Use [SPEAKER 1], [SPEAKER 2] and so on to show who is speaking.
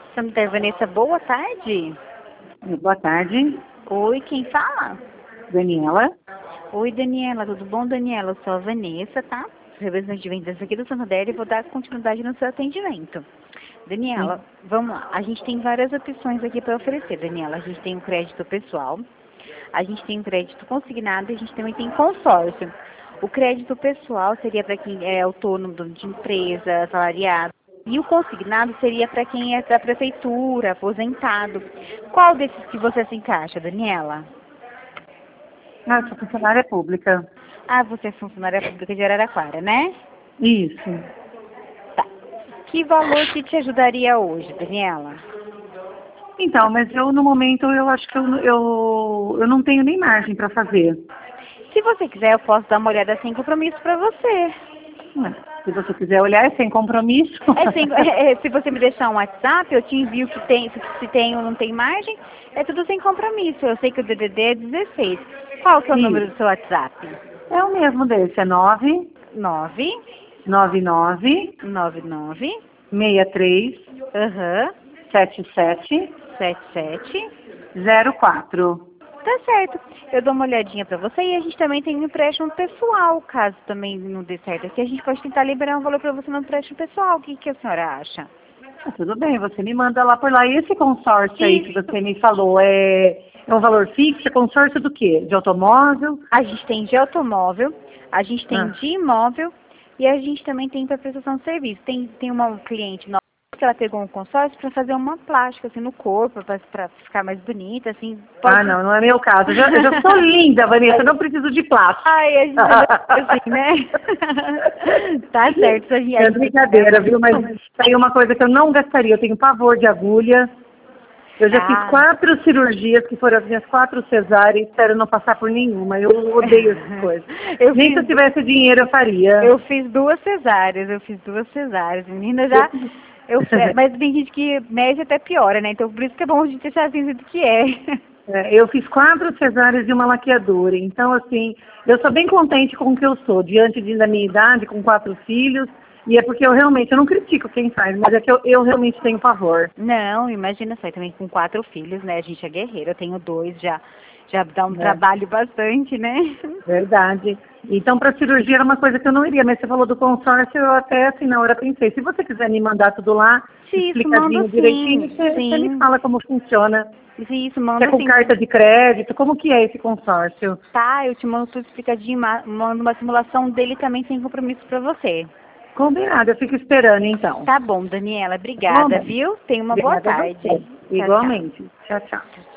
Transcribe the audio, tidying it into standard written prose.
[SPEAKER 1] Santa Vanessa, boa tarde.
[SPEAKER 2] Boa tarde,
[SPEAKER 1] Oi, quem fala?
[SPEAKER 2] Daniela.
[SPEAKER 1] Oi, Daniela, tudo bom, Daniela? Eu sou a Vanessa, tá? Representante de vendas aqui do Santander e vou dar continuidade no seu atendimento. Daniela,
[SPEAKER 2] Sim.
[SPEAKER 1] vamos lá. A gente tem várias opções aqui para oferecer, Daniela. A gente tem o crédito pessoal, a gente tem o crédito consignado e a gente também tem consórcio. O crédito pessoal seria para quem é autônomo de empresa, assalariado. E o consignado seria para quem é da prefeitura, aposentado. Qual desses que você se encaixa, Daniela?
[SPEAKER 2] Eu sou funcionária pública.
[SPEAKER 1] Ah, você é funcionária pública de Araraquara, né?
[SPEAKER 2] Isso.
[SPEAKER 1] Tá. Que valor que te ajudaria hoje, Daniela?
[SPEAKER 2] Então, mas eu no momento eu acho que eu não tenho nem margem para fazer.
[SPEAKER 1] Se você quiser, eu posso dar uma olhada sem compromisso para você.
[SPEAKER 2] Se você quiser olhar, é sem compromisso.
[SPEAKER 1] Se você me deixar um WhatsApp, eu te envio que tem, se tem ou não tem margem, é tudo sem compromisso. Eu sei que o DDD é 16. Qual que é o número do seu WhatsApp?
[SPEAKER 2] É o mesmo desse, é
[SPEAKER 1] 9
[SPEAKER 2] 999
[SPEAKER 1] 99
[SPEAKER 2] 63
[SPEAKER 1] aham
[SPEAKER 2] 77
[SPEAKER 1] 77.
[SPEAKER 2] 04.
[SPEAKER 1] Tá certo. Eu dou uma olhadinha pra você e a gente também tem um empréstimo pessoal, caso também não dê certo aqui. A gente pode tentar liberar um valor pra você no empréstimo pessoal. O que que a senhora acha?
[SPEAKER 2] Tudo bem, você me manda lá por lá. E esse consórcio aí que você me falou, é um valor fixo? É consórcio do quê? De automóvel?
[SPEAKER 1] A gente tem de automóvel, a gente tem
[SPEAKER 2] Ah.
[SPEAKER 1] de imóvel e a gente também tem para prestação de serviço. Tem uma cliente nossa que ela pegou um consórcio para fazer uma plástica assim no corpo, para ficar mais bonita, assim.
[SPEAKER 2] Ah, não é meu caso. Eu já sou linda, Vanessa, eu não preciso de plástico.
[SPEAKER 1] Ai, a gente assim, né? Tá certo, a gente.
[SPEAKER 2] É brincadeira, viu? Mas aí uma coisa que eu não gastaria, eu tenho pavor de agulha. Eu já fiz 4 cirurgias, que foram as minhas 4 cesáreas, espero não passar por nenhuma. Eu odeio essas coisas. Nem se eu tivesse dinheiro eu faria.
[SPEAKER 1] Eu fiz 2 cesáreas, menina, já. Mas tem gente que mede até piora, né? Então por isso que é bom a gente deixar assim do que é.
[SPEAKER 2] Eu fiz 4 cesáreas e uma laqueadura. Então, assim, eu sou bem contente com o que eu sou, diante da minha idade, com 4 filhos. E é porque eu não critico quem faz, mas é que eu realmente tenho pavor.
[SPEAKER 1] Não, imagina só, também com 4 filhos, né? A gente é guerreira, eu tenho 2, já dá um trabalho bastante, né?
[SPEAKER 2] Verdade. Então, para cirurgia era uma coisa que eu não iria, mas você falou do consórcio, eu até assim na hora pensei, se você quiser me mandar tudo lá, explicadinho direitinho, você me fala como funciona.
[SPEAKER 1] Isso, manda
[SPEAKER 2] é com carta de crédito, como que é esse consórcio?
[SPEAKER 1] Tá, eu te mando tudo explicadinho, mando uma simulação dele também sem compromisso para você.
[SPEAKER 2] Combinado, eu fico esperando então.
[SPEAKER 1] Tá bom, Daniela, obrigada, viu? Tenha uma boa tarde.
[SPEAKER 2] Igualmente. Tchau, tchau.